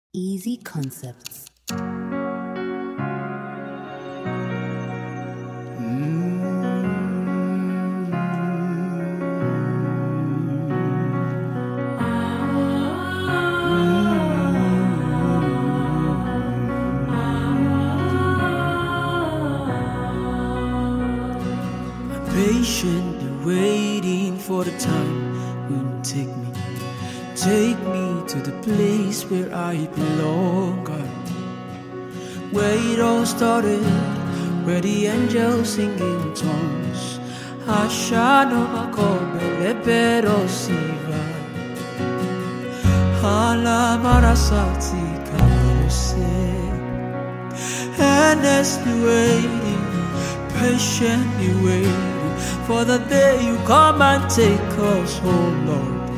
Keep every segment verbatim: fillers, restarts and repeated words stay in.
Easy Concepts. Patiently waiting for the time when you take me, take me to the place where I belong, God. Where it all started, where the angels sing in tongues. Ashana makobe pero siva, hala marasati karose, endlessly waiting, patiently waiting for the day you come and take us home, Lord.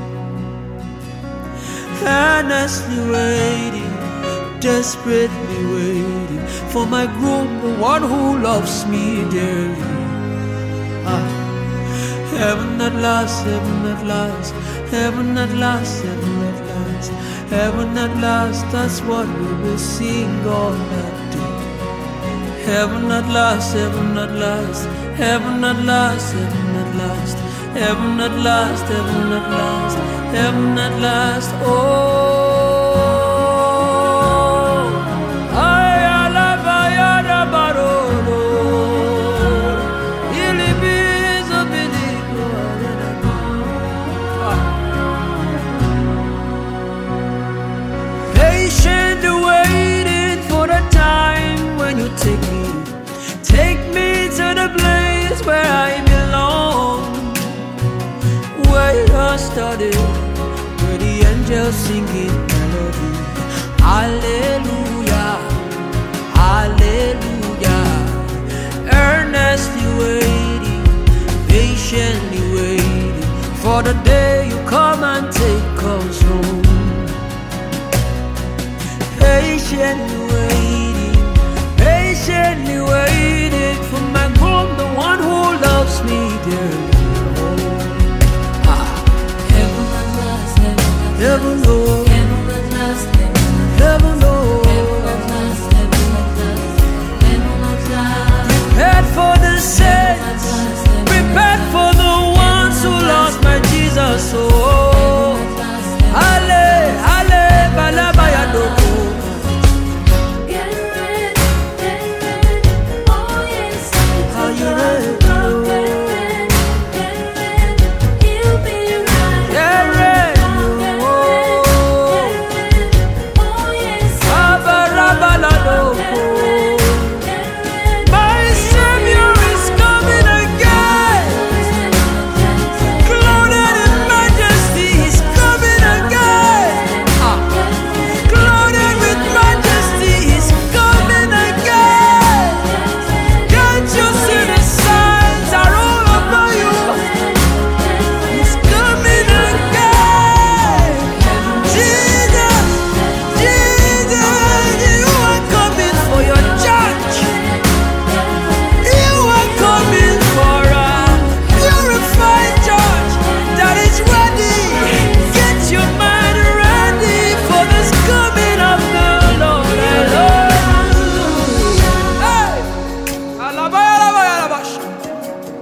Earnestly waiting, desperately waiting for my groom, the one who loves me dearly. Ah, heaven at last, heaven at last, heaven at last, heaven at last, heaven at last. That's what we will sing all that day. Heaven at last, heaven at last, heaven at last, heaven at last, heaven at last, heaven at last, heaven at last. Oh, I love Ayada Barolo, Ilibis of Biligo. Patiently waiting for the time when you take me. Take me to the place where I belong, where it all started, where the angels singing melody. Hallelujah, hallelujah. Earnestly waiting, patiently waiting for the day you come and take us home. Patiently waiting, patiently waiting for my groom, the one who loves me dearly. Oh. Ah. Heaven at last, Heaven, heaven Lord. at last, Heaven, Lord. heaven at last, heaven at last, heaven at last. Prepared for the saints, prepared for the ones who lost my Jesus. Oh, Ale, Ale, Balabaya Doko. Get ready, get ready, oh yes, Are you it's ready? about get ready, get ready, he'll be right. Get ready, Get oh. ready, oh yes, Abarabaladoko. get ready. My Savior is coming again. Clothed in majesty, He's coming again. Ah. Clothed with majesty, He's coming again. Can't you see the signs are all over you? He's coming again. Jesus, Jesus, you are coming for your church. You are coming for a purified church that is ready. Get your mind ready for this coming of the Lord. Hey! Alabayalabayalabash.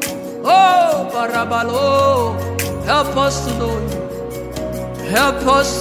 Oh, Barabalo, help us to know you. Help us